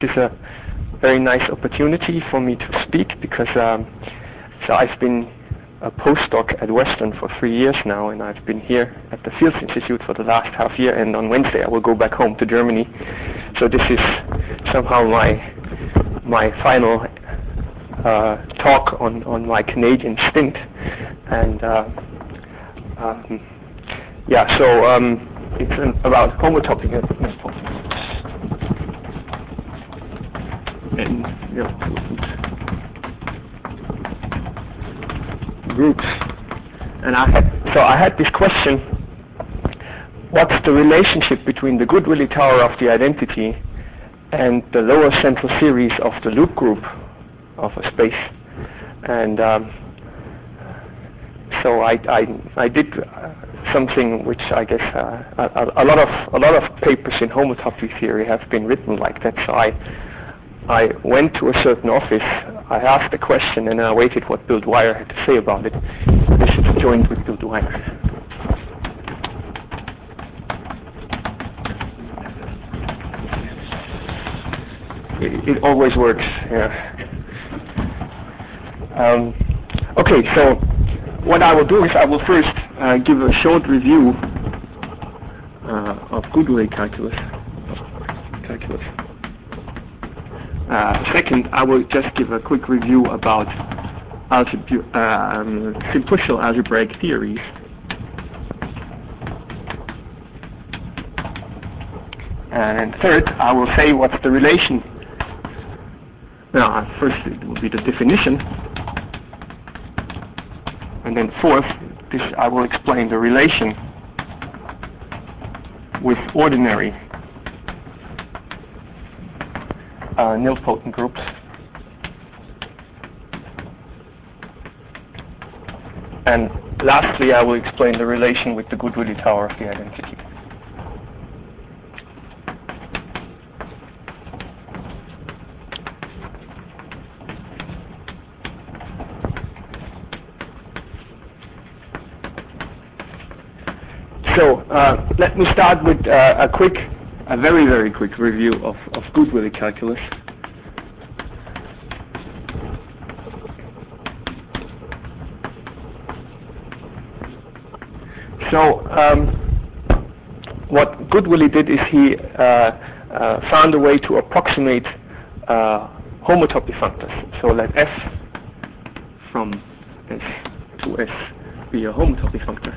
It's a very nice opportunity for me to speak because so I've been a postdoc at Western for 3 years now, and I've been here at the Fields Institute for the last half year, and on Wednesday I will go back home to Germany. So this is somehow my final talk on my Canadian stint, and it's about homotopy and groups. And I had this question: what's the relationship between the Goodwillie tower of the identity and the lower central series of the loop group of a space? And so I did something which I guess a lot of papers in homotopy theory have been written like that. So I went to a certain office, I asked a question, and I waited what Bill Dwyer had to say about it. This is joined with Bill Dwyer. It always works, yeah. Okay, so what I will do is I will first give a short review of Goodwillie calculus. Second, I will just give a quick review about simplicial algebraic theories. And third, I will say what's the relation. Now, first it will be the definition. And then fourth, I will explain the relation with ordinary nilpotent groups. And lastly, I will explain the relation with the Goodwillie tower of the identity. So let me start with a very, very quick review of Goodwillie calculus. So what Goodwillie did is he found a way to approximate homotopy functors. So let f from S to S be a homotopy functor.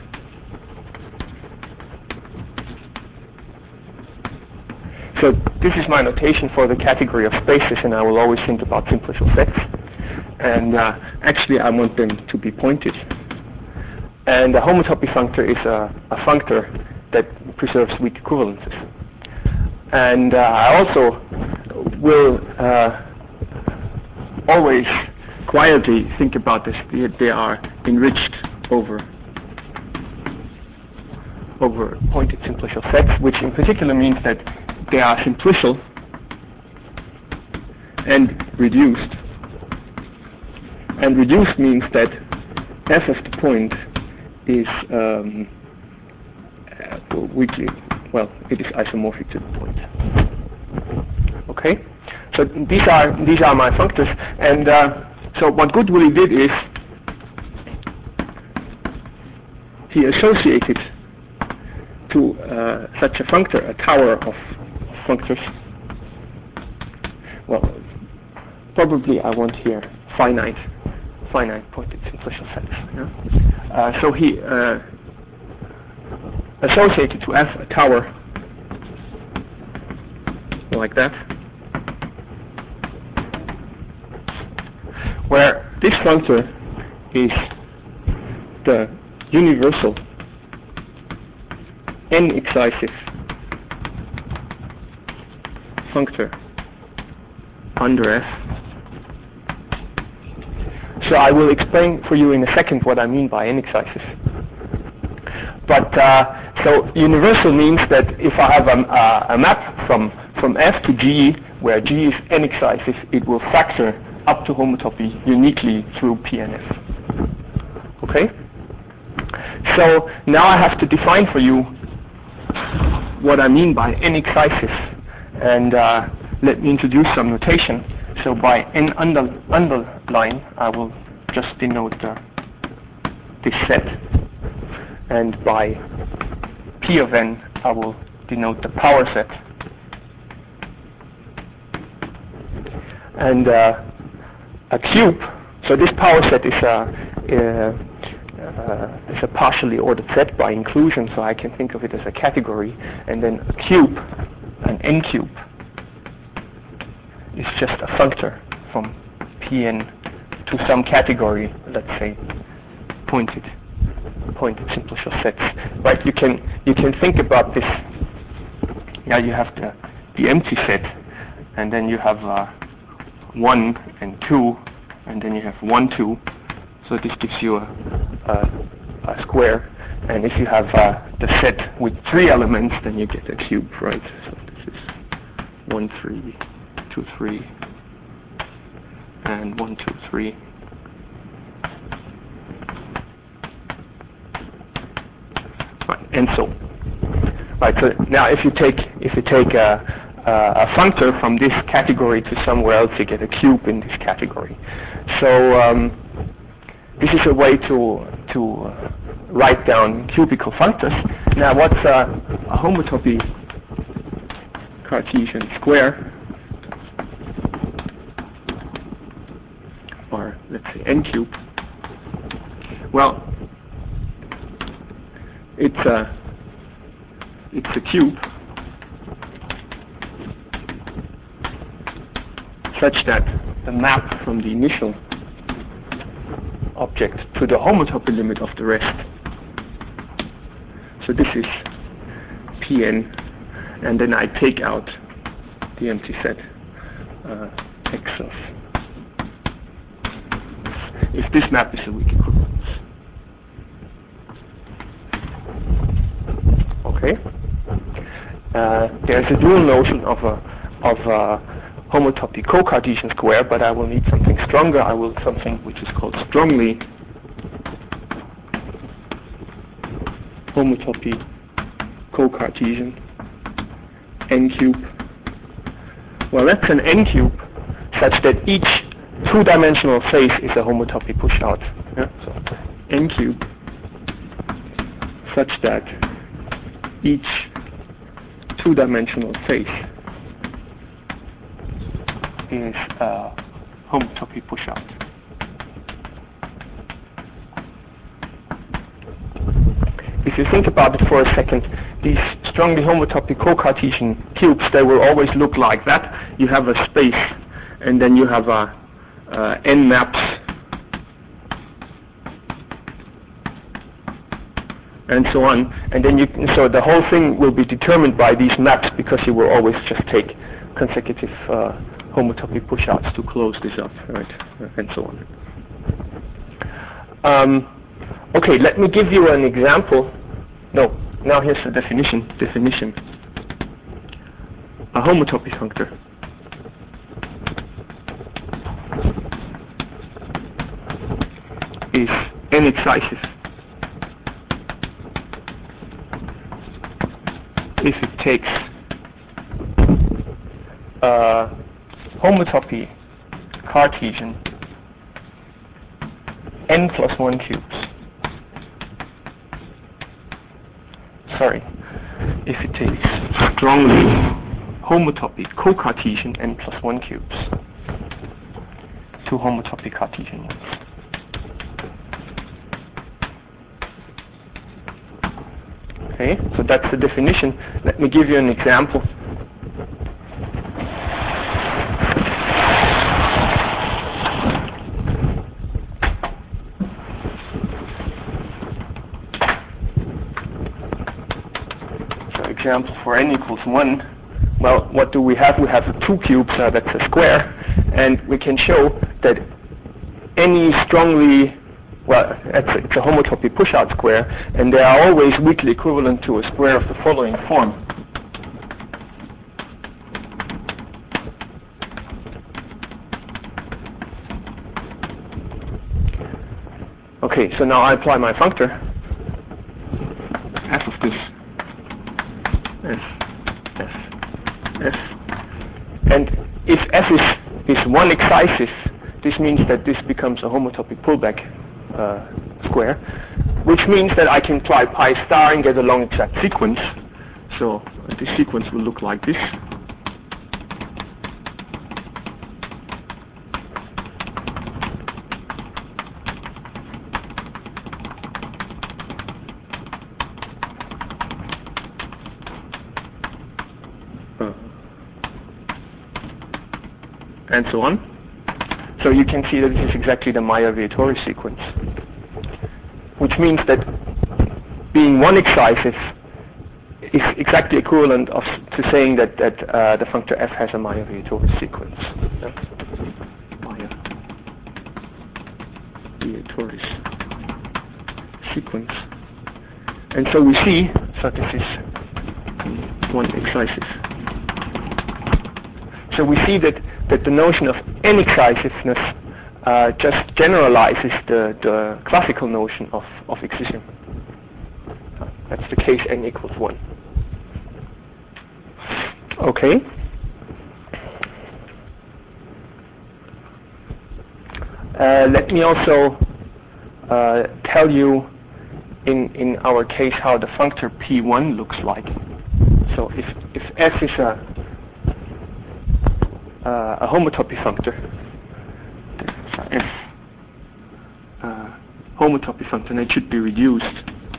So this is my notation for the category of spaces, and I will always think about simplicial sets. And actually I want them to be pointed. And a homotopy functor is a functor that preserves weak equivalences. And I also will always quietly think about this. They are enriched over pointed simplicial sets, which in particular means that they are simplicial and reduced. And reduced means that f of the point is weakly, well, it is isomorphic to the point. Okay, so these are my functors, and so what Goodwillie did is he associated to such a functor a tower of functors. Well, probably I want here finite pointed simplicial sets. Yeah? So he associated to F a tower like that, where this functor is the universal n-excisive functor under F. So I will explain for you in a second what I mean by n-excisive. But so universal means that if I have a map from F to G, where G is n-excisive, it will factor up to homotopy uniquely through P and F. Okay? So now I have to define for you what I mean by n-excisive. And let me introduce some notation. So by n underline, I will just denote this set, and by p of n, I will denote the power set. And a cube, so this power set is a partially ordered set by inclusion, so I can think of it as a category, and then a cube, an n cube, is just a functor from Pn to some category, let's say pointed simple sets. Right? You can think about this. Yeah, you have the empty set, and then you have 1 and 2, and then you have 1, 2. So this gives you a square. And if you have the set with 3 elements, then you get a cube, right? So this is 1, 3, 2, 3, and 1, 2, 3. Right, and so. Right. So now, if you take a functor from this category to somewhere else, you get a cube in this category. So this is a way to write down cubical functors. Now, what's a homotopy Cartesian square, or let's say n cube? Well, it's a cube such that the map from the initial object to the homotopy limit of the rest. So this is Pn, and then I take out the empty set x of, if this map is a weak equivalence. Okay. There's a dual notion of a homotopy co-Cartesian square, but I will need something stronger. I will something which is called strongly homotopy co-Cartesian n cube. Well, that's an n cube such that each two-dimensional face is a homotopy push-out. Yeah? So n cube such that each two-dimensional face is a homotopy push-out. If you think about it for a second, these strongly homotopy co-Cartesian cubes, they will always look like that. You have a space, and then you have n maps, and so on. And then so the whole thing will be determined by these maps, because you will always just take consecutive homotopy push-outs to close this up, right, and so on. Okay, let me give you an example. No, now here's the definition. A homotopy functor is n-excisive if it takes homotopy Cartesian n plus 1 cubes. Sorry, if it takes strongly homotopy co-Cartesian n plus 1 cubes, 2 homotopy Cartesian ones. Okay, so that's the definition. Let me give you an example. Example for n equals 1. Well, what do we have? We have 2 cubes, that's a square, and we can show that any strongly, well, it's a homotopy push-out square, and they are always weakly equivalent to a square of the following form. Okay, so now I apply my functor, f of this, f, and if f is one excisis, this means that this becomes a homotopy pullback square, which means that I can apply pi star and get a long exact sequence. So this sequence will look like this. And so on. So you can see that this is exactly the Mayer-Viatori sequence, which means that being one excisis is exactly equivalent to saying that the functor f has a Mayer-Viatori sequence. Mayer-Viatori sequence. And so we see, so this is one excisis. So we see that the notion of n-excisivness just generalizes the classical notion of excision. That's the case n equals 1. Okay. Let me also tell you in our case how the functor P1 looks like. So if f is a homotopy functor, f homotopy functor, and it should be reduced,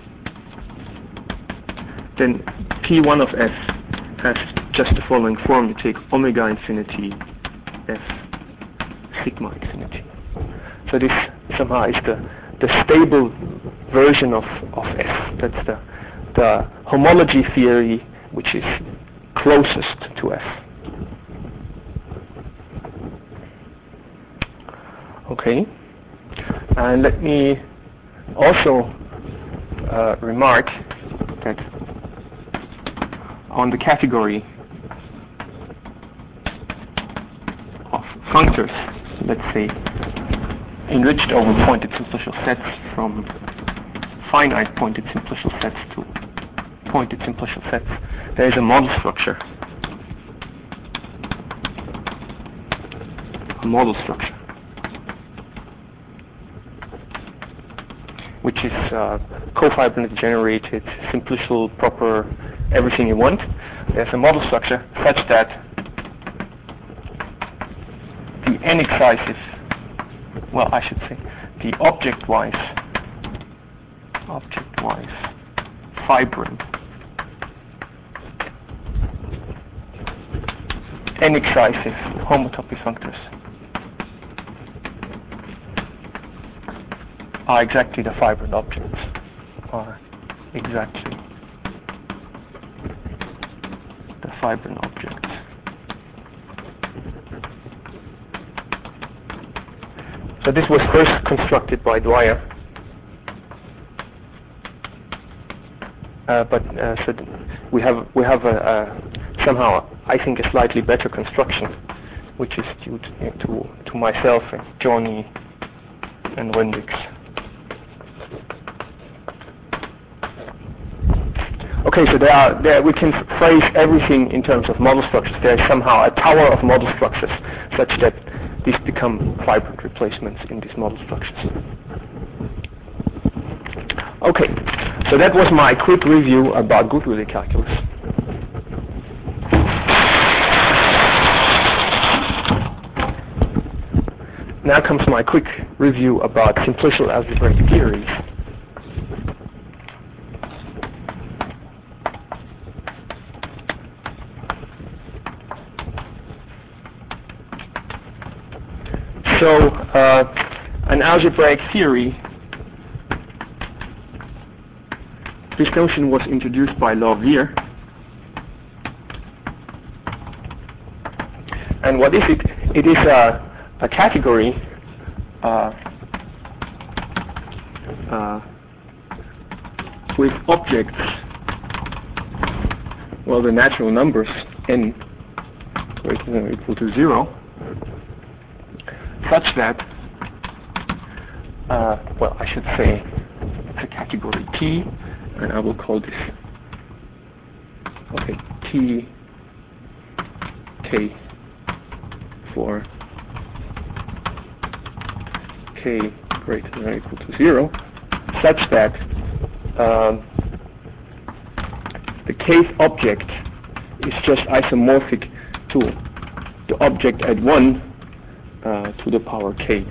then P1 of f has just the following form. You take omega infinity f sigma infinity. So this somehow is the stable version of f. That's the homology theory which is closest to f. Okay, and let me also remark that on the category of functors, let's say enriched over pointed simplicial sets from finite pointed simplicial sets to pointed simplicial sets, there is a model structure. Which is cofibernity generated, simplicial, proper, everything you want. There's a model structure such that the n-excisis, well, I should say, the object-wise fibrin n-excisis homotopy functors are exactly the fibrin objects. So this was first constructed by Dwyer, but so we have somehow, I think, a slightly better construction, which is due to myself and Johnny and Wendix. Okay, so there we can phrase everything in terms of model structures. There is somehow a tower of model structures such that these become fibrin replacements in these model structures. Okay, so that was my quick review about Goodwillie calculus. Now comes my quick review about simplicial algebraic theories. So, an algebraic theory, this notion was introduced by Lauvier. And what is it? It is a category with objects, well, the natural numbers n greater than or equal to 0, such that, well, I should say it's a category T, and I will call this, okay, T, K, for k greater than or equal to 0, such that the kth object is just isomorphic to the object at 1 to the power k.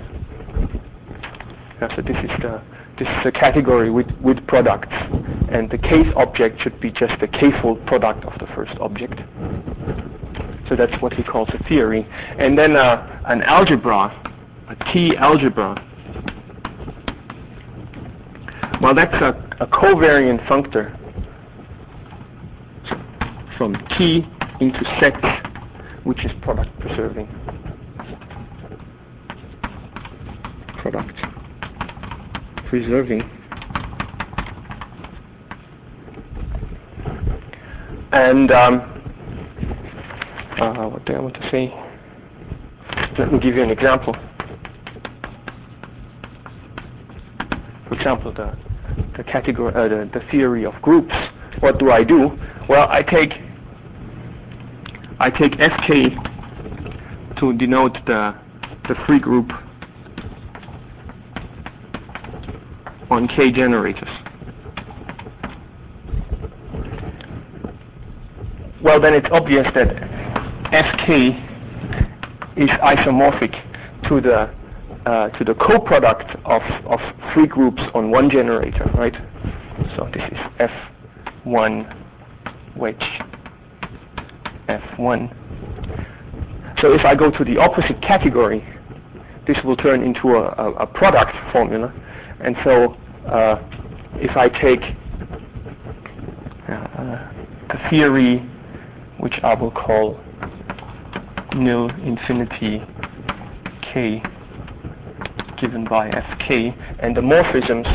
So this is the category with products, and the kth object should be just the k-fold product of the first object. So that's what he calls a theory. And then an algebra, a T algebra. Well, that's a covariant functor from T into sets, which is product preserving. Product preserving. And what do I want to say? Let me give you an example. For example, the category, the theory of groups. What do? Well, I take Fk to denote the free group on K generators. Well, then it's obvious that Fk is isomorphic to the coproduct of free groups on one generator, right? So this is F1 wedge F1. So if I go to the opposite category, this will turn into a product formula. And so if I take a theory which I will call nil infinity k given by Fk, and the morphisms,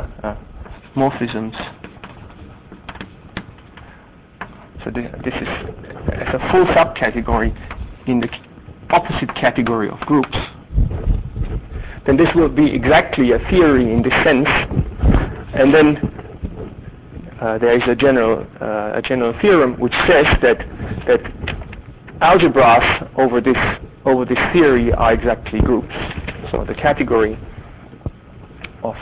so this is as a full subcategory in the opposite category of groups, then this will be exactly a theory in this sense. And then there is a general theorem which says that algebras over this theory are exactly groups. So the category of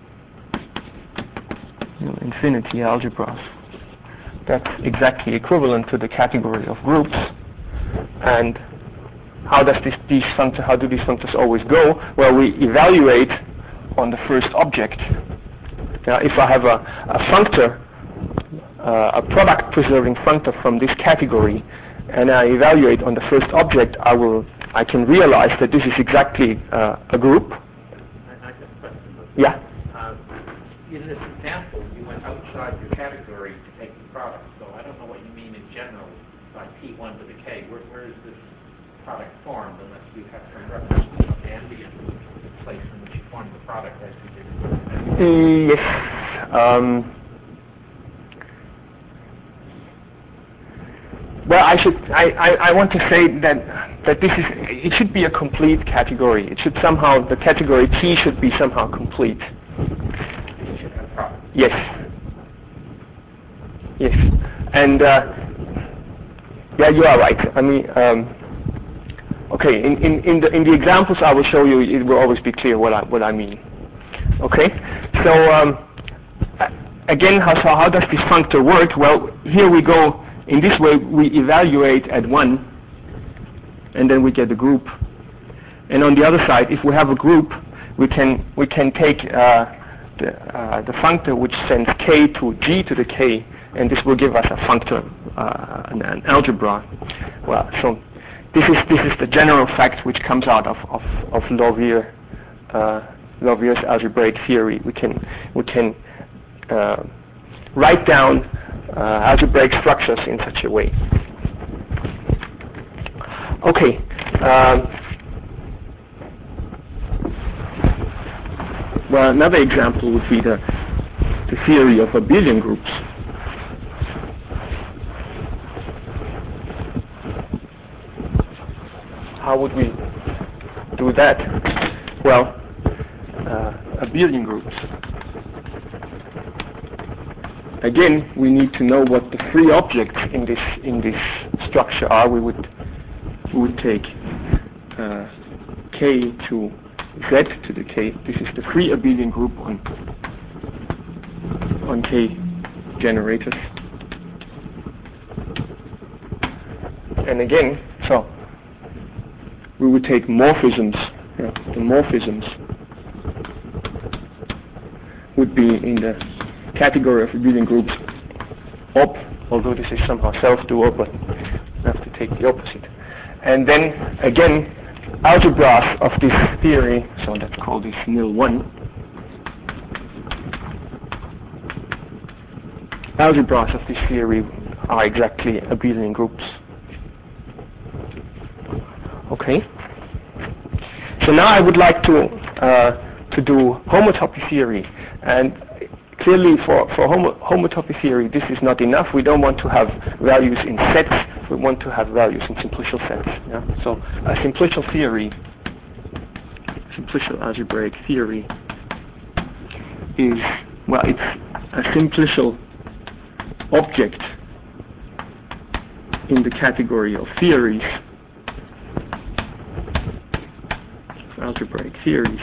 infinity algebras, that's exactly equivalent to the category of groups. And how do these functors always go? Well, we evaluate on the first object. Now, if I have a functor, a product-preserving functor from this category, and I evaluate on the first object, I can realize that this is exactly a group. I just question this. Yeah. In this example, you went outside your category to take the product. So I don't know what you mean in general by P1 to the K. Where is this product formed, unless you have some reference to some ambient place in which you formed the product as you did. Yes. Well, I want to say that it should be a complete category. It should somehow, the category T should be somehow complete. Yes. Yes. And yeah, you are right. I mean, okay. In the examples I will show you, it will always be clear what I mean. Okay. So again, how does this functor work? Well, here we go. In this way, we evaluate at 1, and then we get a group. And on the other side, if we have a group, we can take the functor which sends k to g to the k, and this will give us a functor, an algebra. Well, so this is the general fact which comes out of Lovier's algebraic theory. We can write down algebraic structures in such a way. Okay. Well, another example would be the theory of abelian groups. How would we do that? Well, abelian groups. Again, we need to know what the free objects in this structure are. We would take k to z to the k. This is the free abelian group on k generators. And again, so we would take morphisms. The morphisms would be in the category of abelian groups op, although this is somehow self-dual, but we have to take the opposite. And then again, algebras of this theory, so let's call this nil1. Algebras of this theory are exactly abelian groups. Okay. So now I would like to do homotopy theory, and clearly for homotopy theory this is not enough. We don't want to have values in sets, we want to have values in simplicial sets. Yeah? So a simplicial theory, simplicial algebraic theory is, well, it's a simplicial object in the category of theories, algebraic theories.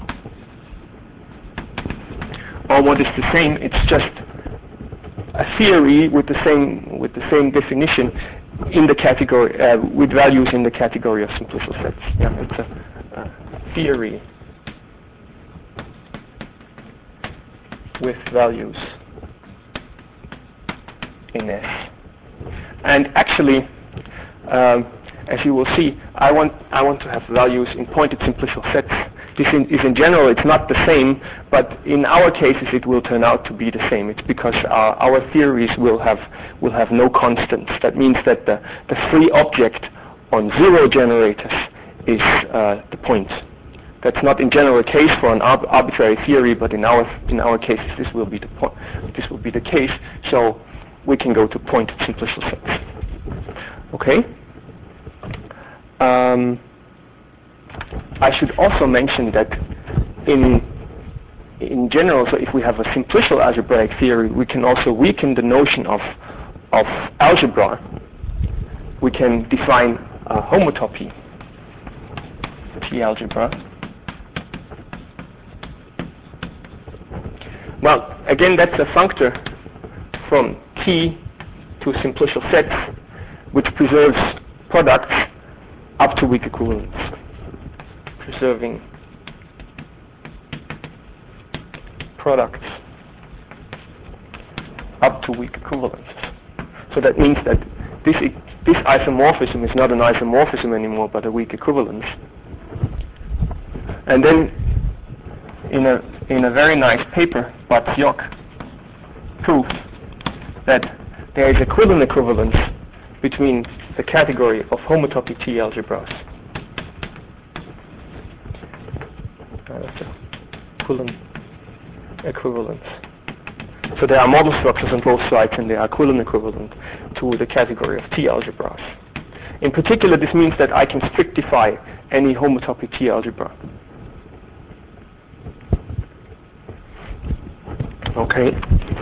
Or what is the same, it's just a theory with the same definition in the category, with values in the category of simplicial sets. Yeah, it's a theory with values in S. And actually, as you will see, I want to have values in pointed simplicial sets. This is in general, it's not the same, but in our cases it will turn out to be the same. It's because our theories will have no constants. That means that the free object on zero generators is the point. That's not in general a case for an arbitrary theory, but in our cases this will be the case. So we can go to pointed simplicial sets. Okay. I should also mention that in general, so if we have a simplicial algebraic theory, we can also weaken the notion of algebra. We can define a homotopy, T algebra. Well, again, that's a functor from T to simplicial sets, which preserves products up to weak equivalence. Preserving products up to weak equivalences. So that means that this isomorphism is not an isomorphism anymore, but a weak equivalence. And then, in a very nice paper, Batsyok proved that there is equivalent equivalence between the category of homotopy T algebras. Equivalent equivalence. So there are model structures on both sides, and they are equivalent equivalent to the category of T algebras. In particular, this means that I can strictify any homotopy T algebra. Okay.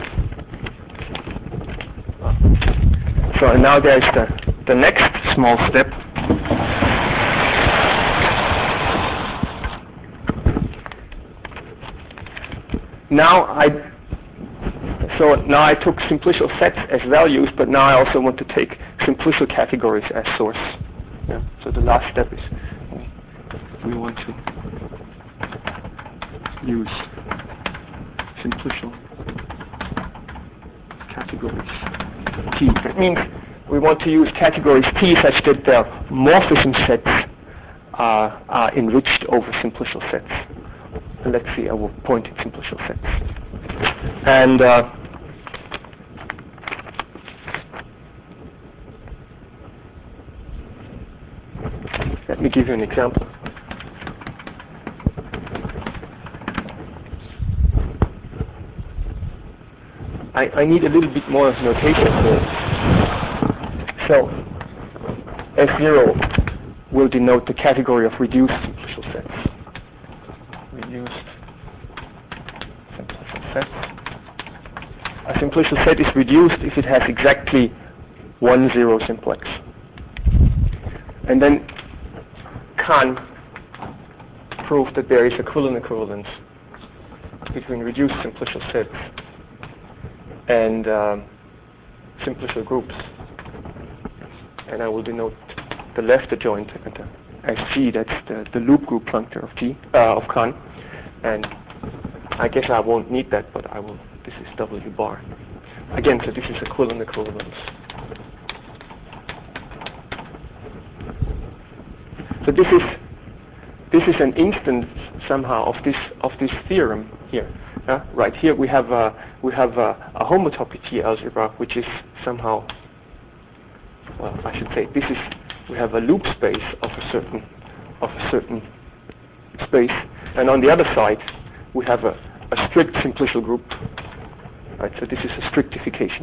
So now there is the next small step. Now I took simplicial sets as values, but now I also want to take simplicial categories as source. Yeah. So the last step is we want to use simplicial categories T. That means we want to use categories T such that their morphism sets are enriched over simplicial sets. And let's see, I will point at simplicial sets. And let me give you an example. I need a little bit more notation here. So S0 will denote the category of reduced simplicial sets. Reduced simplicial sets. A simplicial set is reduced if it has exactly one zero simplex. And then can prove that there is a Quillen equivalence between reduced simplicial sets and simplicial groups. And I will denote the left adjoint as G. That's the loop group functor of G of Kahn. And I guess I won't need that, but I will. This is W bar. Again, so this is a Quillen equivalence. So this is an instance somehow of this theorem here. Right here we have a homotopy T algebra, which is somehow, well, I should say we have a loop space of a certain space, and on the other side we have a strict simplicial group. Right. So this is a strictification.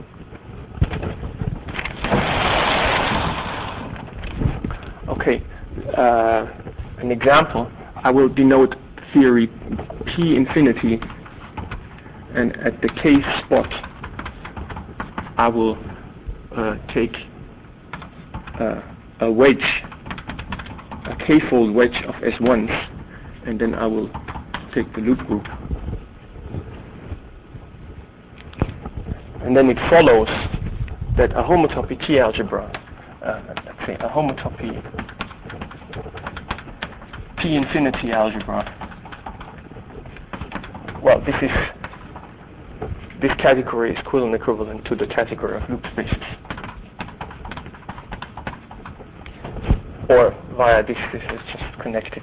Okay. An example, I will denote theory P infinity, and at the K spot I will take a wedge, a K-fold wedge of S1s, and then I will take the loop group. And then it follows that a homotopy T algebra, let's say a homotopy P infinity algebra. Well, this category is Quillen equivalent to the category of loop spaces. Or via this is just connected.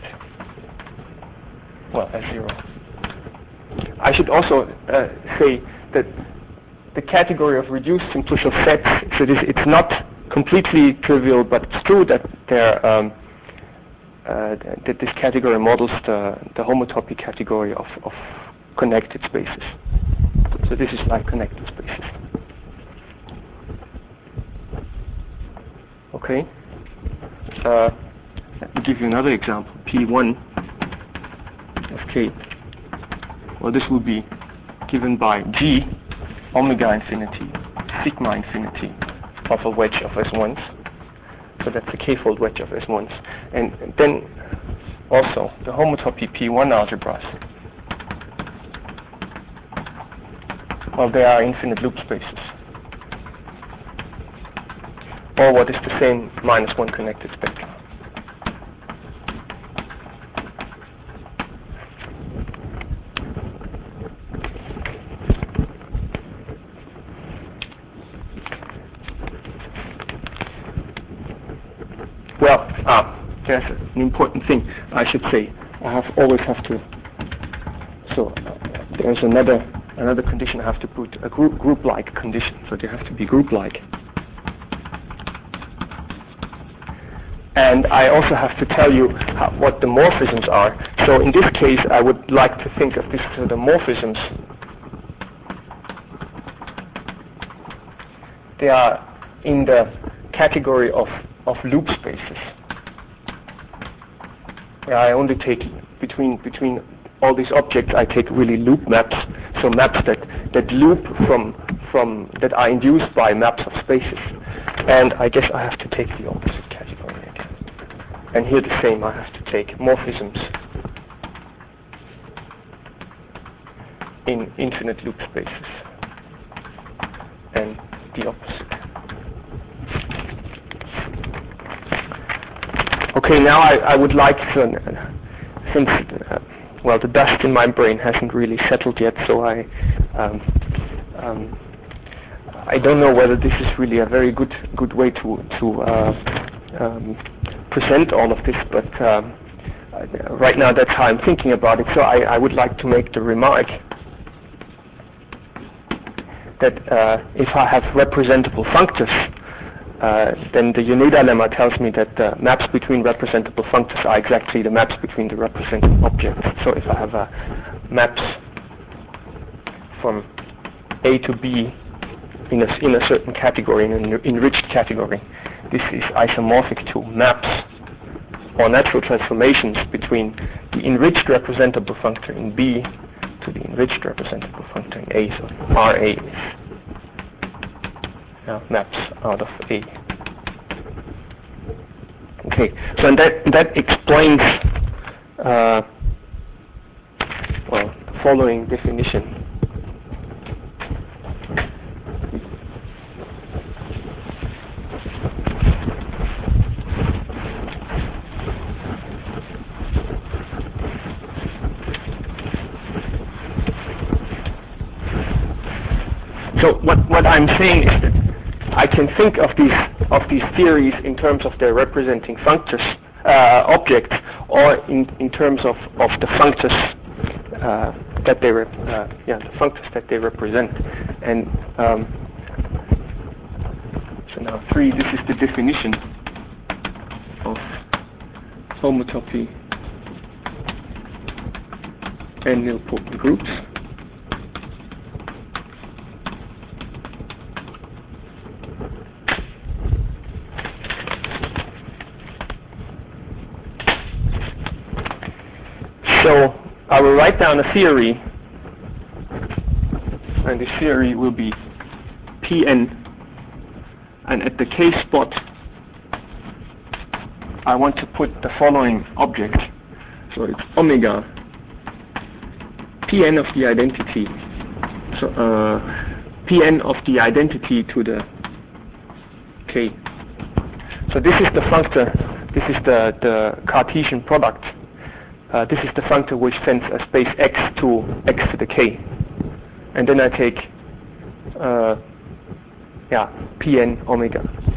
Well, as zero. I should also say that the category of reduced simplicial sets, so it's not completely trivial, but it's true that that this category models the homotopy category of connected spaces. So this is like connected spaces. Okay. Let me give you another example. P1 of K. Well, this will be given by G, omega infinity, sigma infinity of a wedge of S1s. So that's a K-fold wedge of S1s. And then also the homotopy P1 algebras. Well, they are infinite loop spaces. Or what is the same -1 connected spectrum. Well, there's an important thing I should say. I always have to. So there's another condition I have to put, a group-like condition. So they have to be group-like. And I also have to tell you what the morphisms are. So in this case, I would like to think of this as the morphisms. They are in the category of loop spaces. Yeah, I only take between all these objects, I take really loop maps. So maps that loop from that are induced by maps of spaces. And I guess I have to take the opposite category again. And here the same, I have to take morphisms in infinite loop spaces. And the opposite. Okay, now I would like to, since well, the dust in my brain hasn't really settled yet, so I don't know whether this is really a very good way to present all of this, but right now that's how I'm thinking about it. So I would like to make the remark that if I have representable functors, then the Yoneda lemma tells me that the maps between representable functors are exactly the maps between the represented objects. So if I have maps from A to B in a certain category, in an enriched category, this is isomorphic to maps or natural transformations between the enriched representable functor in B to the enriched representable functor in A. So RA is maps out of A. Okay, so that explains well, the following definition. So what I'm saying is that I can think of these theories in terms of their representing functors, objects, or in terms of the functors that they the functors that they represent. And so now 3. This is the definition of homotopy and nilpotent groups. So I will write down a theory, and this theory will be Pn, and at the K spot I want to put the following object. So it's omega Pn of the identity. So Pn of the identity to the K. So this is the functor. This is the Cartesian product. This is the functor which sends a space x to the k, and then I take Pn omega.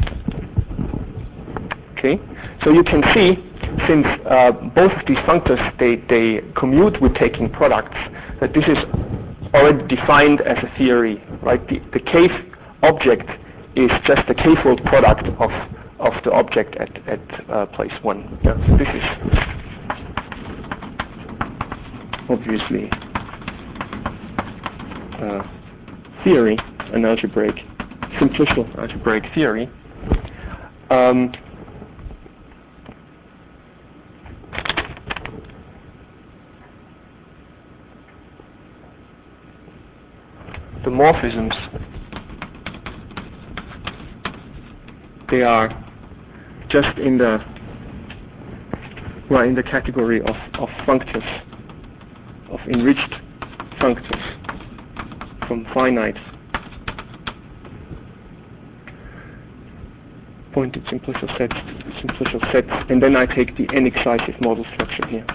Okay, so you can see, since both of these functors they commute with taking products, that this is already defined as a theory, right? The k object is just the k-fold product of the object at place 1. Yeah, so this is obviously theory, an algebraic, simplicial algebraic theory. The morphisms, they are just in the category of functors, of enriched functors from finite pointed simplicial sets, and then I take the n-excisive model structure here.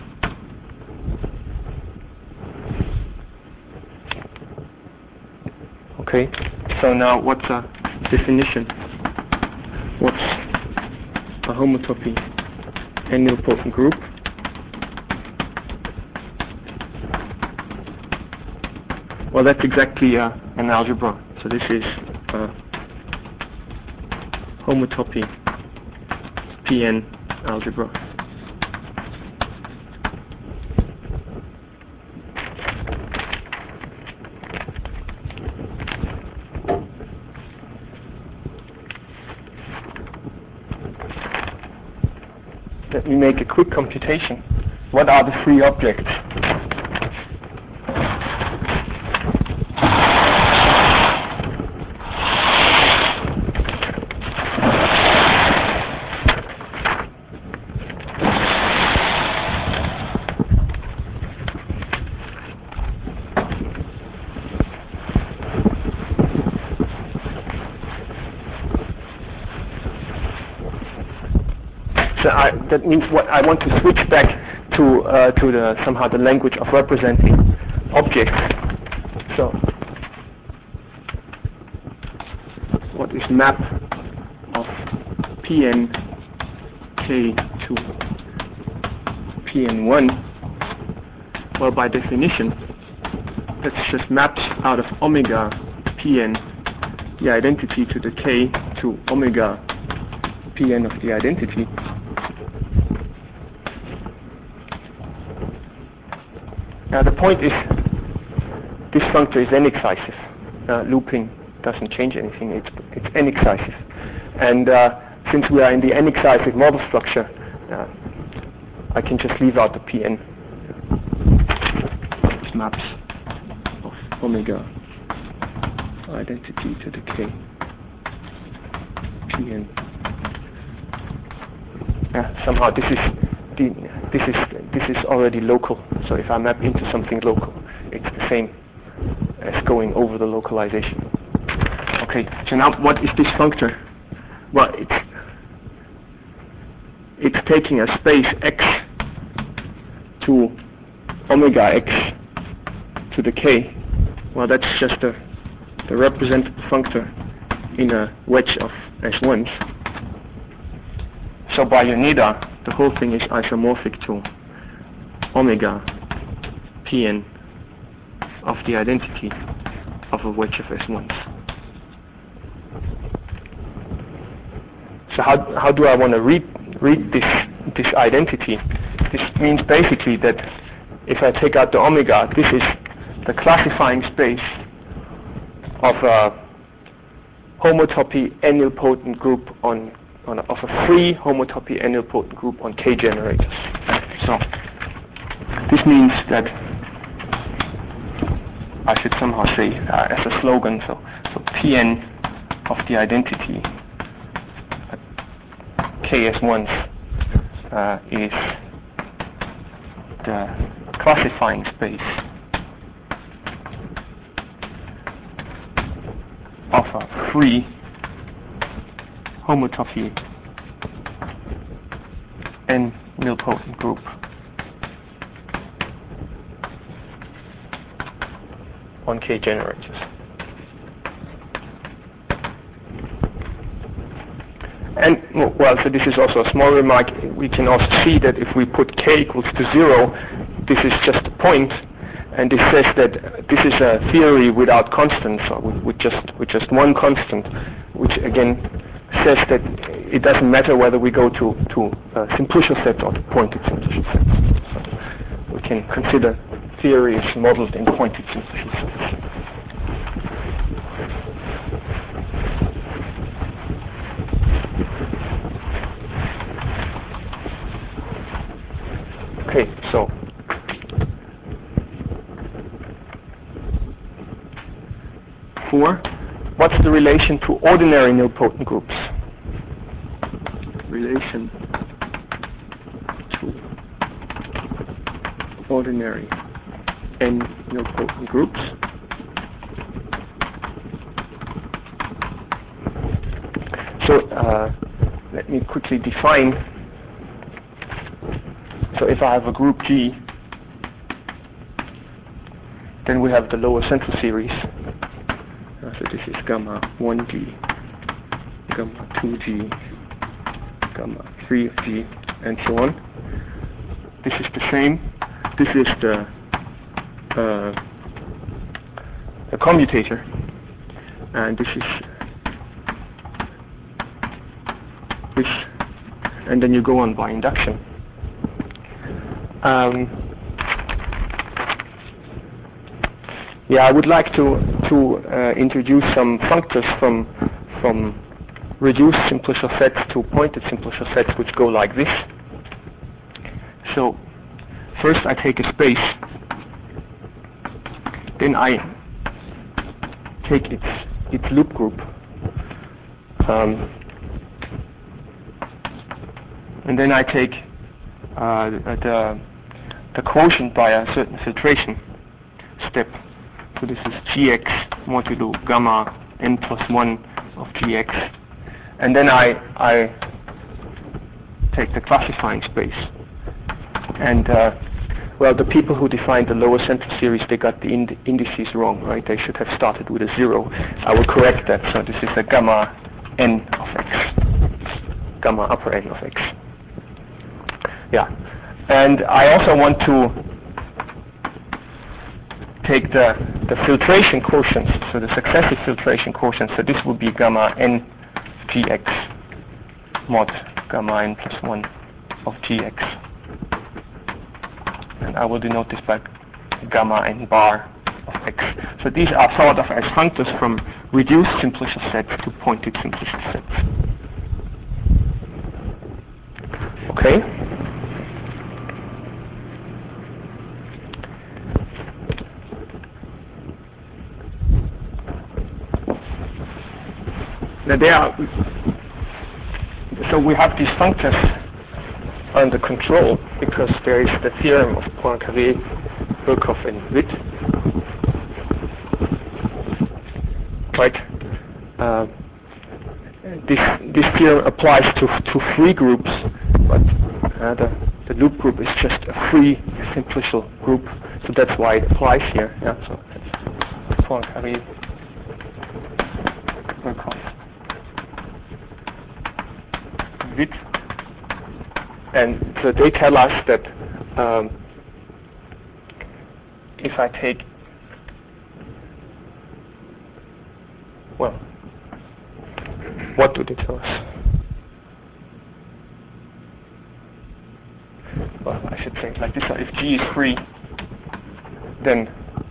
Okay, so now what's a definition? What's a homotopy and nilpotent group? Well, that's exactly an algebra. So this is homotopy Pn algebra. Let me make a quick computation. What are the 3 objects? So that means what I want to switch back to the somehow the language of representing objects. So what is map of Pn k to Pn1? Well, by definition, that's just mapped out of omega Pn, the identity, to the k, to omega Pn of the identity. Now the point is, this functor is n-excisive. Looping doesn't change anything. It's n-excisive, and since we are in the n-excisive model structure, I can just leave out the Pn. It maps of omega identity to the k Pn. Somehow this is already local. So if I map into something local, it's the same as going over the localization. Okay. So now, what is this functor? Well, it's taking a space x to omega x to the k. Well, that's just the representative functor in a wedge of S1s. So by Yoneda, the whole thing is isomorphic to omega Pn of the identity of a wedge of S1s. So how do I want to read this identity? This means basically that if I take out the omega, this is the classifying space of a homotopy nilpotent group of a free homotopy nilpotent group on K generators. So this means that I should somehow say as a slogan, so Pn of the identity KS1s is the classifying space of a free homotopy n nilpotent group on K generators. And, well, so this is also a small remark. We can also see that if we put k equals to 0, this is just a point, and this says that this is a theory without constants, or with just one constant, which again says that it doesn't matter whether we go to Simpliciter sets or to pointed Simpliciter sets. So we can consider theories modeled in pointed Simpliciter sets. Okay, so what's the relation to ordinary nilpotent groups? Relation to ordinary n nilpotent groups. So let me quickly define. So if I have a group G, then we have the lower central series. So this is gamma 1G, gamma 2G, gamma 3 of G, and so on. This is the same. This is the commutator, and this is this, and then you go on by induction. I would like to introduce some functors from reduced Simpliciter sets to pointed Simpliciter sets, which go like this. So first I take a space, then I take its loop group, and then I take the quotient by a certain filtration step. So this is gx modulo gamma n plus 1 of gx. And then I take the classifying space. And, well, the people who defined the lower central series, they got the indices wrong, right? They should have started with a 0. I will correct that. So this is a gamma n of x, gamma upper n of x. Yeah. And I also want to take the filtration quotients, so the successive filtration quotients. So this would be gamma n gx mod gamma n plus 1 of gx. And I will denote this by gamma n bar of x. So these are thought of as functors from reduced Simpliciter sets to pointed Simpliciter sets. Okay? Now so we have these functors under control because there is the theorem of Poincaré, Birkhoff, and Witt. Right? This theorem applies to free groups, but the loop group is just a free simplicial group, so that's why it applies here. Yeah, so that's Poincaré, Birkhoff, Witt. And so they tell us that if I take, well, what do they tell us? Well, I should say it like this: if G is free, then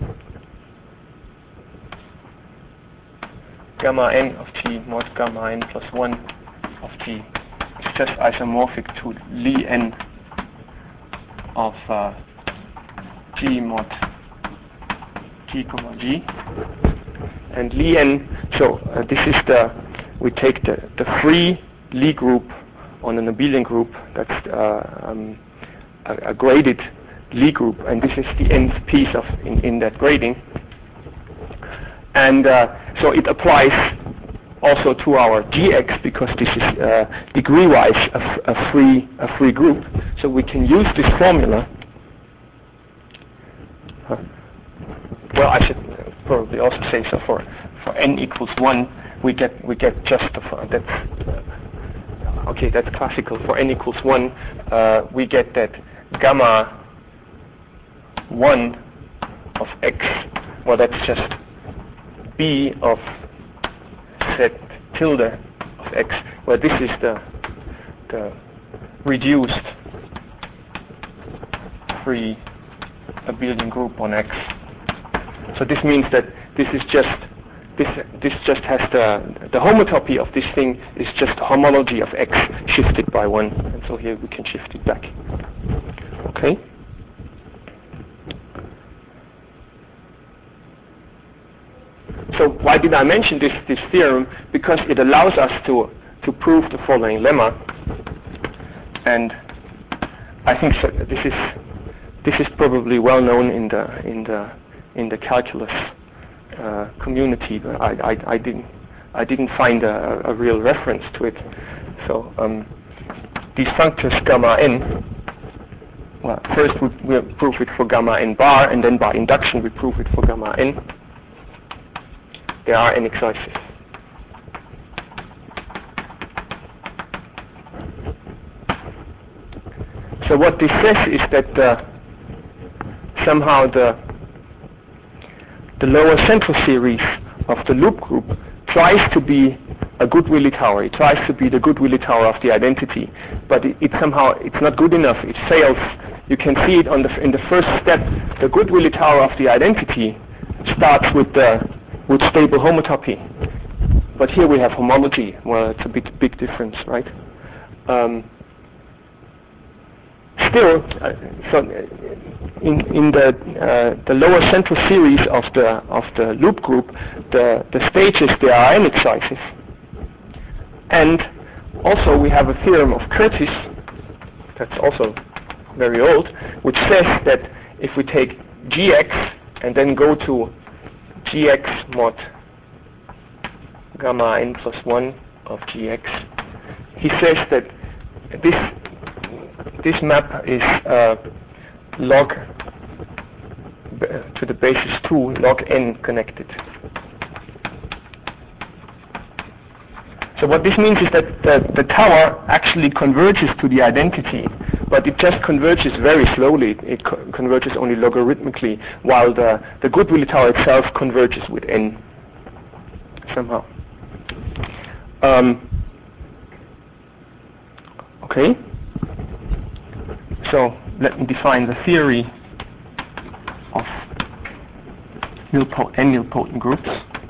gamma n of G mod gamma n plus 1 of G is just isomorphic to Li n of G mod G comma G. And Li n, so this is we take the free Lie group on an abelian group, that's a graded Lie group, and this is the nth piece in that grading. And so it applies also to our Gx because this is degree-wise a free group. So we can use this formula. Well, I should probably also say so for n equals 1, we get just that's classical. For n equals 1, we get that gamma 1 of x, well, that's just b of z tilde of x, where this is the reduced free abelian group on x. So this means that this just has the homotopy of this thing is just the homology of x shifted by 1, and so here we can shift it back. Okay. So why did I mention this theorem? Because it allows us to prove the following lemma, and I think so this is probably well known in the calculus community, but I didn't find a real reference to it. So these functors gamma n. Well, first we prove it for gamma n bar, and then by induction we prove it for gamma n. They are n excisive. So what this says is that somehow the lower central series of the loop group tries to be a good Willy tower. It tries to be the good Willy tower of the identity, but it somehow it's not good enough. It fails. You can see it in the first step. The good Willy tower of the identity starts with stable homotopy, but here we have homology. Well, it's a big difference, right? Still, so in the lower central series of the loop group, the stages they are n excisive, and also we have a theorem of Curtis that's also very old, which says that if we take Gx and then go to Gx mod gamma n plus 1 of Gx, he says that this map is log to the basis 2 log n connected. So what this means is that the tower actually converges to the identity, but it just converges very slowly. It converges only logarithmically, while the good Willy tower itself converges with n somehow. Okay. So let me define the theory of n-nilpotent groups.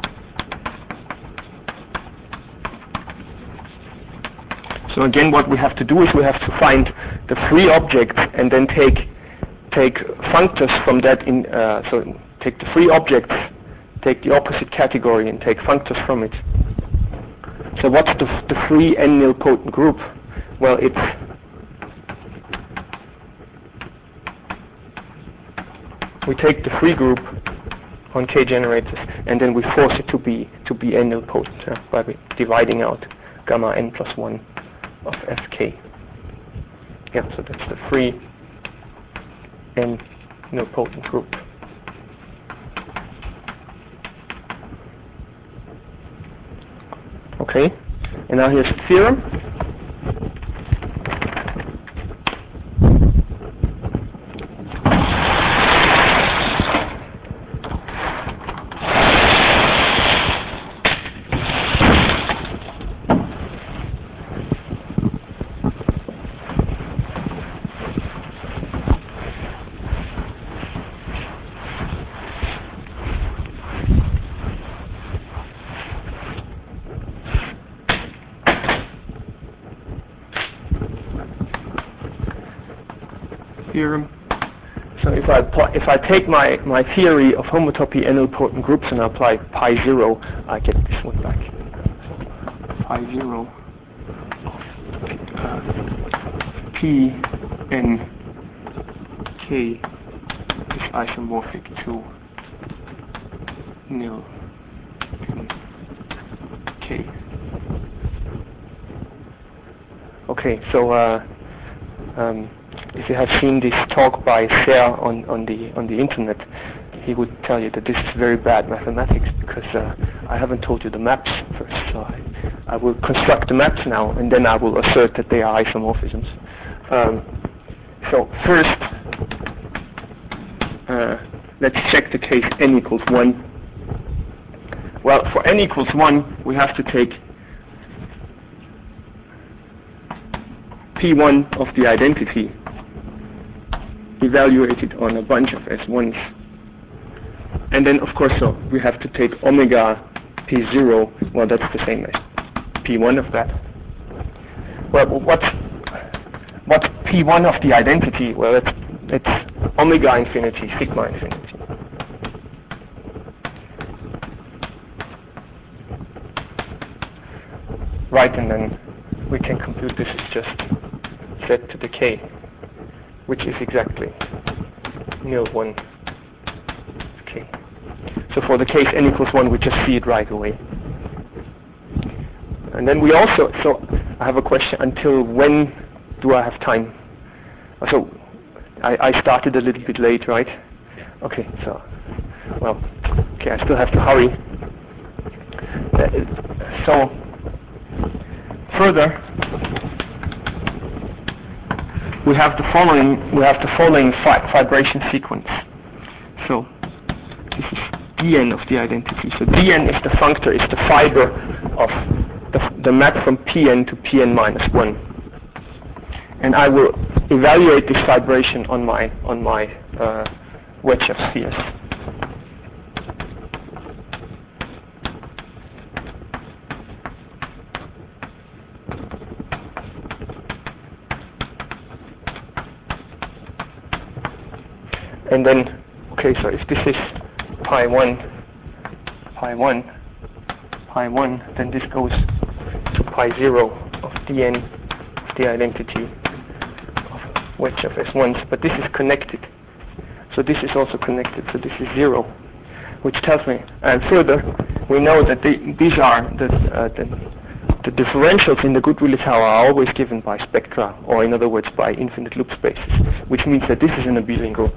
So again, what we have to do is we have to find the free object and then take functors from that. So take the free objects, take the opposite category, and take functors from it. So what's the free n-nilpotent group? Well, it's we take the free group on K generators, and then we force it to be nilpotent by dividing out gamma n plus 1 of Fk. Yeah, so that's the free n nilpotent group. Okay, and now here's the theorem. So if I take my theory of homotopy nilpotent groups and apply pi 0, I get this one back. So pi 0 of P n K is isomorphic to nil K. Okay, so if you have seen this talk by Serre on the internet, he would tell you that this is very bad mathematics because I haven't told you the maps first. So I will construct the maps now, and then I will assert that they are isomorphisms. So first, let's check the case n equals 1. Well, for n equals 1, we have to take P1 of the identity evaluated on a bunch of S1s. And then, of course, so we have to take omega P0. Well, that's the same as P1 of that. Well, what's P1 of the identity? Well, it's omega infinity, sigma infinity. Right, and then we can compute this as just z to the k, which is exactly nil 1 k. So for the case n equals 1, we just see it right away. And then we also, so I have a question, until when do I have time? So I started a little bit late, right? Okay, so, well, okay, I still have to hurry. So, further, we have the following vibration sequence. So this is dn of the identity. So dn is the functor, is the fiber of the map from Pn to Pn minus 1. And I will evaluate this vibration on my wedge of spheres. And then, okay, so if this is pi 1, then this goes to pi 0 of dn of the identity of wedge of S1s. But this is connected. So this is also connected. So this is 0, which tells me, and further, we know that these are the differentials in the Goodwillie tower are always given by spectra, or in other words, by infinite loop spaces, which means that this is an abelian group.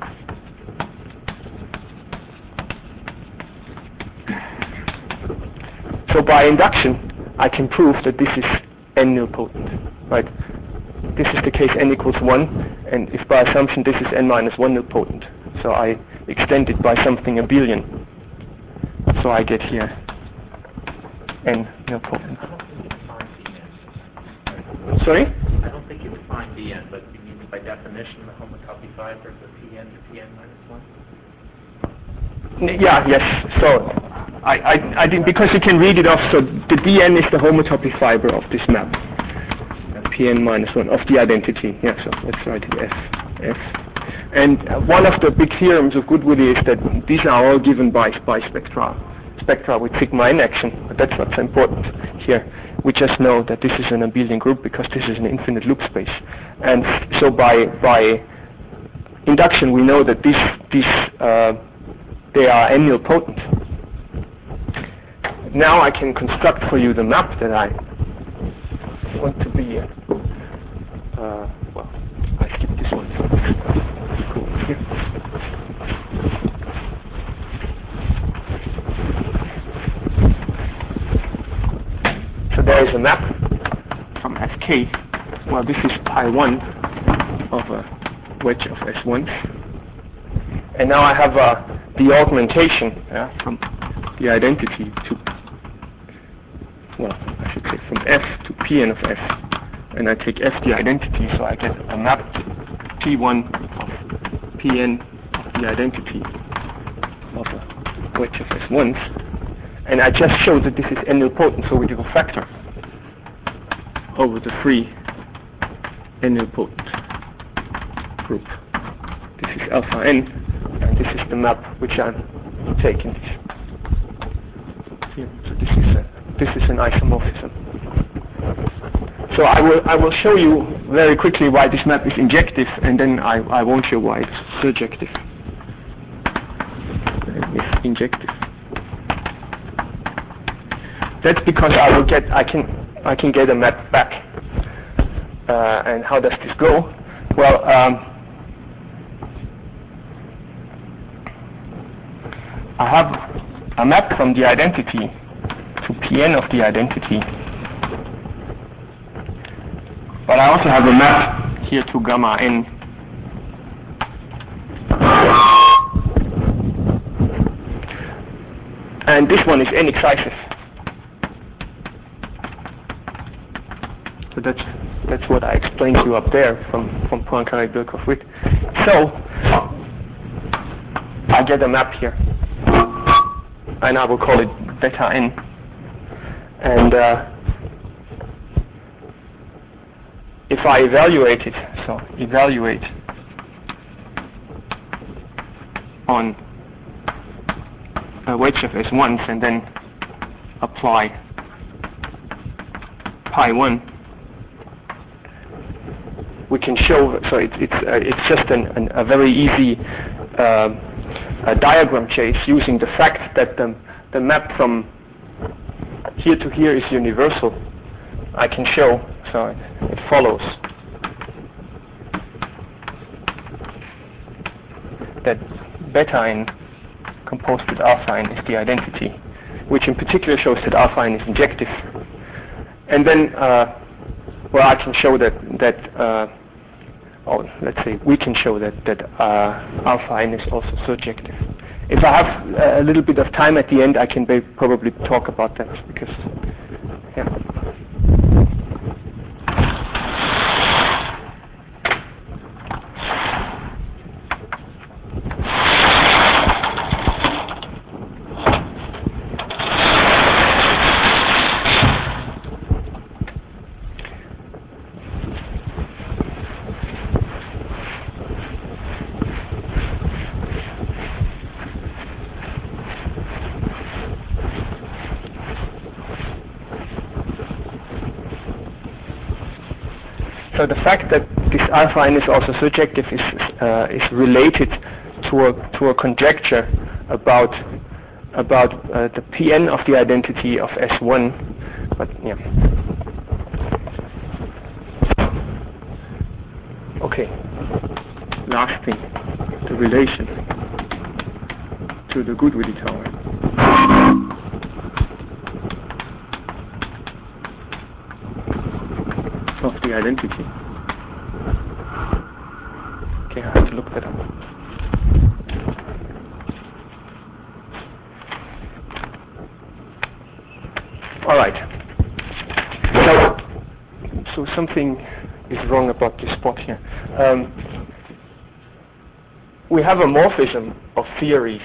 So by induction, I can prove that this is n nilpotent, right? This is the case n equals 1, and if by assumption this is n minus 1 nilpotent, so I extend it by something abelian. So I get here n nilpotent. I don't think you define dn. Sorry? I don't think you define dn, but you mean by definition the homotopy fiber of the Pn to Pn minus 1? Yeah, yes. So I think because you can read it off, so the dn is the homotopy fiber of this map, Pn minus 1 of the identity. Yeah, so let's write it F. And one of the big theorems of Goodwillie is that these are all given by spectra with sigma in action, but that's not so important here. We just know that this is an abelian group because this is an infinite loop space. And so by induction, we know that they are nilpotent. Now I can construct for you the map that I want to be. Well, I skipped this one. Cool. Here. So there is a map from Fk. Well, this is pi1 of a wedge of S1s. And now I have the augmentation from the identity to, well, I should say from F to Pn of F. And I take F the identity, so I get a map P1 of Pn of the identity of a wedge of S1s. And I just showed that this is nilpotent, so we do a factor over the free nilpotent group. This is alpha n, and this is the map which I'm taking here. So this is an isomorphism. So I will show you very quickly why this map is injective, and then I won't show why it's surjective. It's injective. That's because I can get a map back. And how does this go? Well, I have a map from the identity to Pn of the identity. But I also have a map here to gamma n. And this one is n-excisive. So that's what I explained to you up there from Poincaré-Birkhoff-Witt. So I get a map here, and I will call it beta n. And if I evaluate it, so evaluate on a wedge of S1s and then apply pi1, we can show, so it's just a very easy a diagram chase using the fact that the map from here to here is universal. I can show, so it follows that beta n composed with alpha n is the identity, which in particular shows that alpha n is injective. And then, well, I can show that or let's say we can show that alpha n is also surjective. If I have a little bit of time at the end, I can probably talk about that, because yeah. So the fact that this alpha n is also surjective is related to a conjecture about the Pn of the identity of S1. But yeah. Okay. Last thing, the relation to the Goodwillie tower. Of the identity. Okay, I have to look that up. All right. So something is wrong about this spot here. We have a morphism of theories,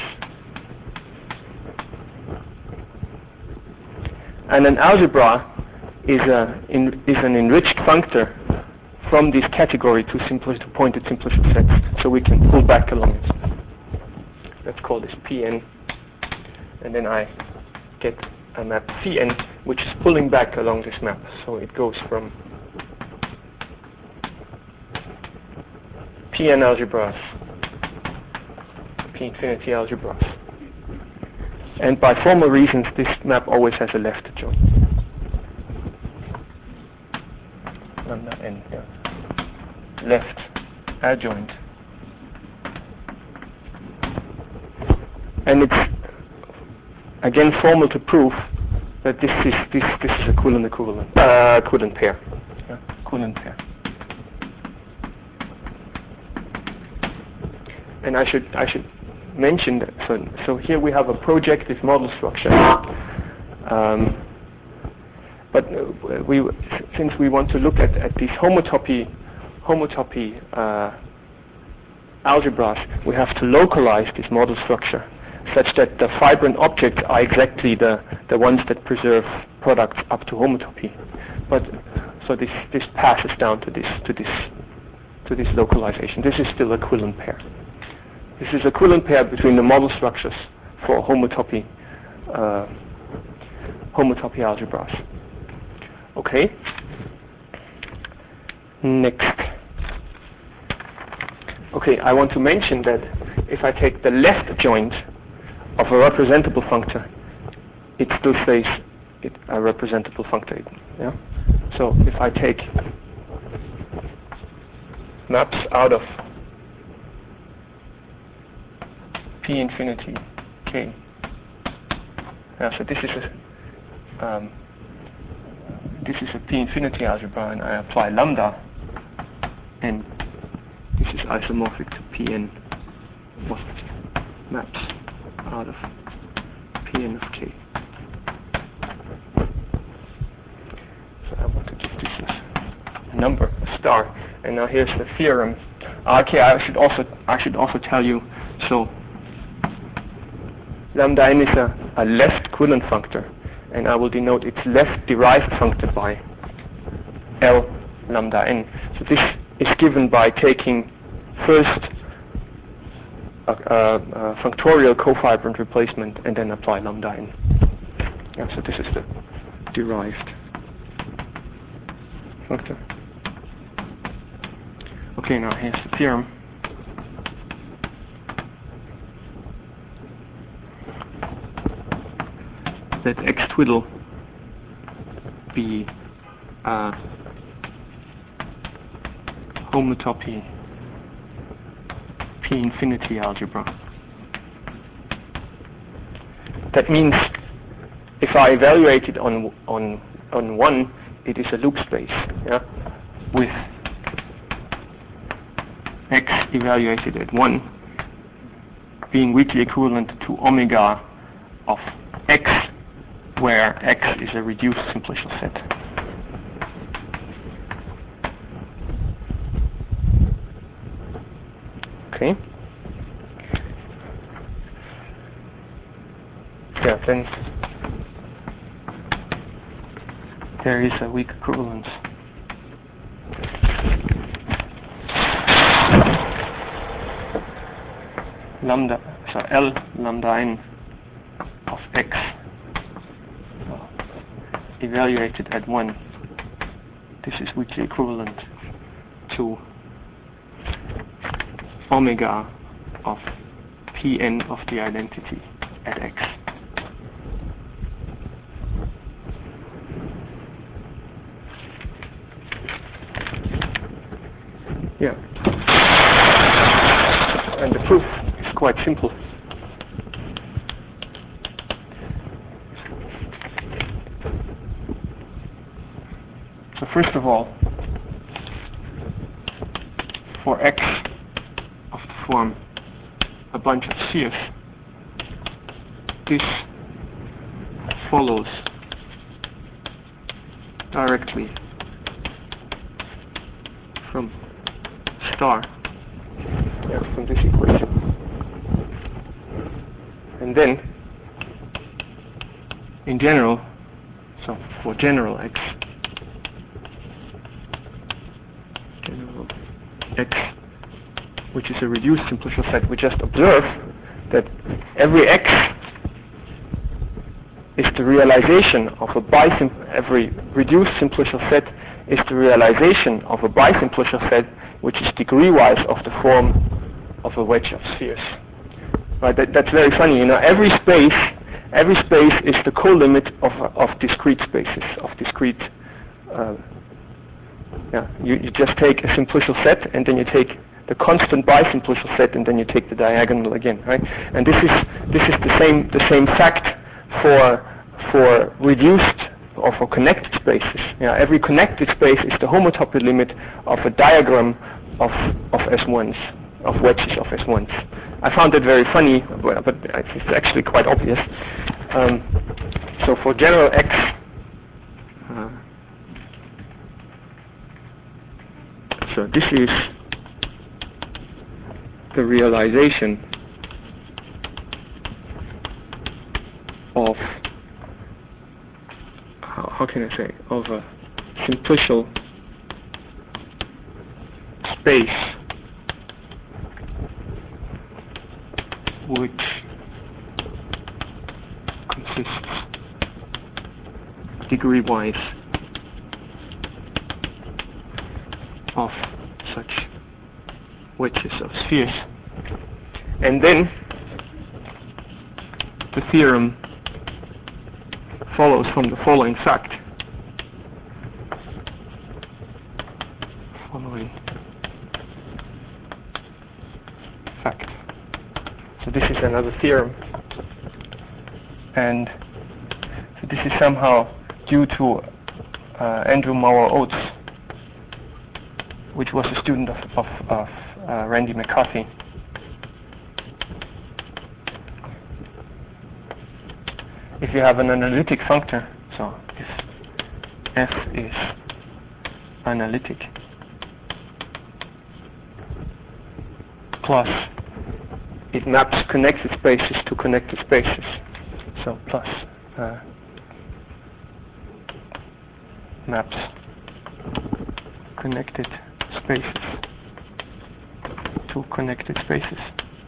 and an algebra is an enriched functor from this category to pointed simplicity sets, so we can pull back along it. Let's call this Pn, and then I get a map Cn, which is pulling back along this map. So it goes from Pn algebras P-infinity algebras. And by formal reasons, this map always has a left adjoint. Lambda n, yeah. Left adjoint. And it's again formal to prove that this is equivalent pair. Yeah, equivalent pair. And I should mention that so here we have a projective model structure. But since we want to look at these homotopy algebras, we have to localize this model structure such that the fibrant objects are exactly the ones that preserve products up to homotopy. But so this passes down to this localization. This is still equivalent pair. This is equivalent pair between the model structures for homotopy algebras. Okay. Next. Okay, I want to mention that if I take the left adjoint of a representable functor, it still stays a representable functor. Yeah. So if I take maps out of P-infinity k. Yeah, so this is a P-infinity algebra, and I apply lambda, and this is isomorphic to Pn of maps out of Pn of k. So I want to give this a number, a star, and now here's the theorem. Okay, I should also tell you. So lambda n is a left equivalent functor, and I will denote its left derived functor by L lambda n. So this is given by taking first a functorial cofibrant replacement and then apply lambda n. Yeah, so this is the derived functor. Okay, now here's the theorem. That X twiddle be a homotopy P-infinity algebra. That means if I evaluate it on 1, it is a loop space, yeah, with X evaluated at 1 being weakly equivalent to omega of X, where X is a reduced simplicial set. Okay. Yeah, then there is a weak equivalence. Lambda, so L lambda n of X evaluated at 1. This is weakly equivalent to omega of Pn of the identity at X. Yeah. And the proof is quite simple. So first of all, for X of the form a bunch of spheres, this follows directly from star, from this equation. And then, in general, so for general X, which is a reduced simplicial set, we just observe that every X is the realization of every reduced simplicial set is the realization of a bisimplicial set which is degree-wise of the form of a wedge of spheres. Right? That's very funny. You know, every space is the co-limit of discrete spaces, of discrete. You just take a simplicial set, and then you take the constant bisimplicial set, and then you take the diagonal again, right? And this is the same fact for reduced or for connected spaces. Every connected space is the homotopy limit of a diagram of S1s, of wedges of S1s. I found that very funny, but it's actually quite obvious. So for general X, so this is the realization of, how can I say, of a simplicial space which consists degree-wise of such wedges of spheres. And then the theorem follows from the following fact. So this is another theorem, and so this is somehow due to Andrew Maurer Oates, which was a student of Randy McCarthy. If you have an analytic functor, so if f is analytic plus it maps connected spaces to connected spaces, so plus maps connected spaces to connected spaces,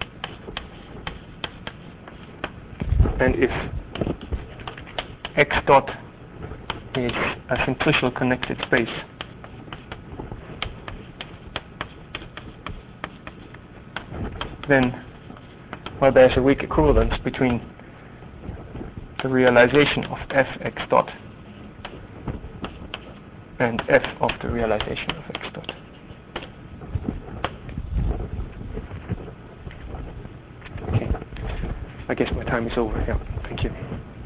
and if X dot is a simplicial connected space, then, well, there's a weak equivalence between the realization of Fx dot and f of the realization of X dot. Okay, I guess my time is over. Yeah, thank you.